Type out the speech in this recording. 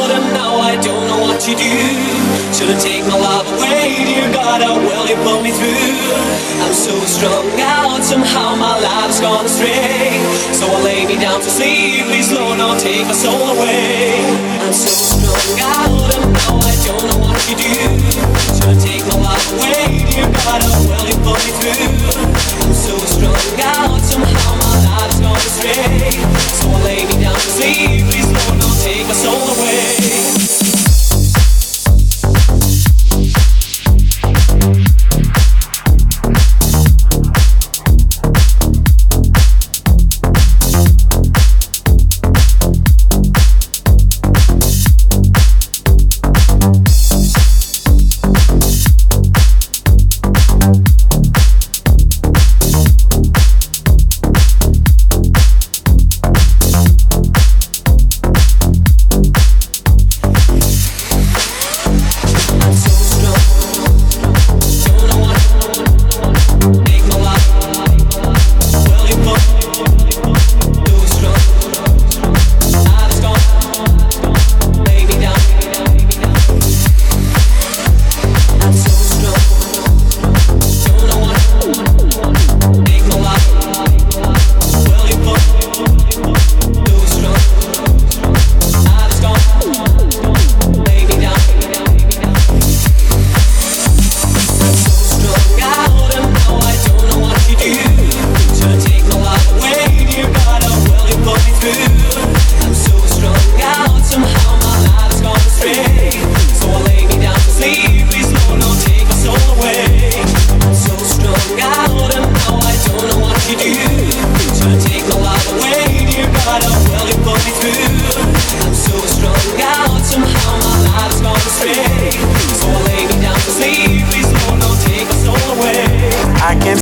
out and now I don't know what to do. Should've taken my love away, dear God, how well you put me through. I'm so strung out, somehow my life's gone astray. So I lay me down to sleep, please Lord, don't take my soul away. I'm so strung out and now I don't know what to do. Should've taken my love away, dear God, how well you put me through. I'm so strung out, somehow my life's gone astray.